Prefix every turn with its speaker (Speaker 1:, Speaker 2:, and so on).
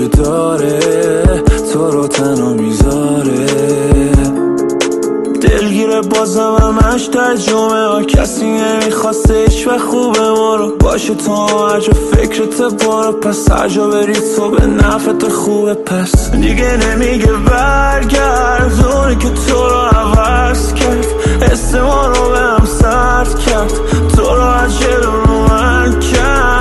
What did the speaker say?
Speaker 1: که داره تو رو تنها میذاره. دلگیره بازم همش ترجمه ها، کسی نمیخواسته هیچ و خوبه ما رو باشه. تو هر جا فکرت برو، پس هر جا بری تو به نفعت خوبه. پس دیگه نمیگه برگرد، اونی که تو رو عوض کرد، حس ما رو به هم سرد کرد، تو رو از جلو رو من کرد.